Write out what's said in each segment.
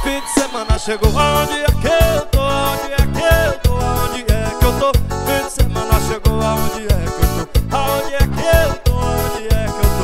Fim de semana chegou, aonde é que eu tô? Aonde é que eu tô? Aonde é que eu tô? Fim de semana chegou, aonde é que eu tô? Aonde é que eu tô? Aonde é que eu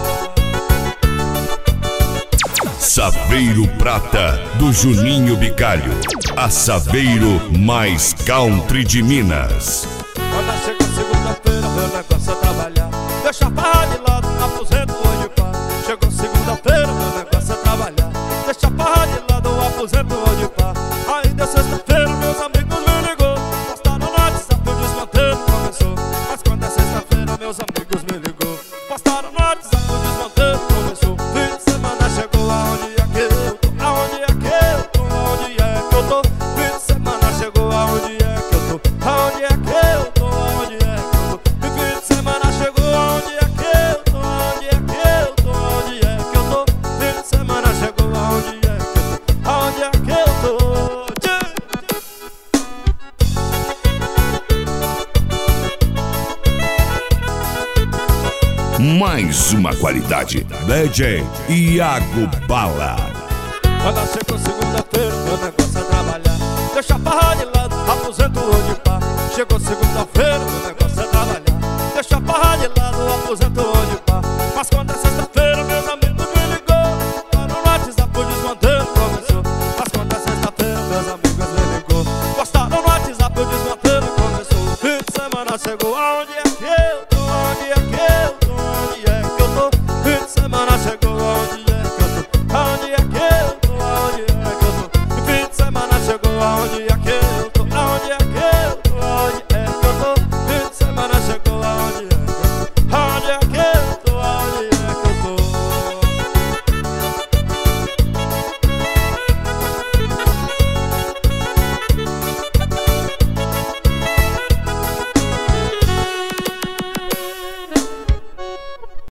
tô? Saveiro Prata, do Juninho Bicalho. A Saveiro mais country de Minas. Quando chega segunda-feira, meu negócio é trabalhar. Deixa a farra de lado, aposento hoje pá. Chegou segunda-feira, meu negócio é trabalhar. Deixa a farra de lado, aposento hoje pá. Aí deu sexta-feira, meus amigos me ligou. Postaram no WhatsApp, o desmantelo começou. Mas quando é sexta-feira, meus amigos me ligou. Postaram no WhatsApp, o desmantelo começou. Fim de semana chegou, aonde é que eu tô? Aonde é que eu tô? Aonde é que eu tô? Fim de semana chegou, aonde é que eu tô? Aonde é que eu tô? Aonde é que eu tô? E fim de semana chegou, aonde é que eu tô? Aonde é que eu tô? Aonde é que eu tô? Fim de semana chegou, aonde é que eu tô? Aonde é que eu tô? Mais uma qualidade. DJ Iago Bala. Quando chegou segunda-feira, meu negócio é trabalhar. Deixa a farra de lado, aposento hoje pá. Chegou segunda-feira, meu negócio é trabalhar. Deixa a farra de lado, aposento hoje pá.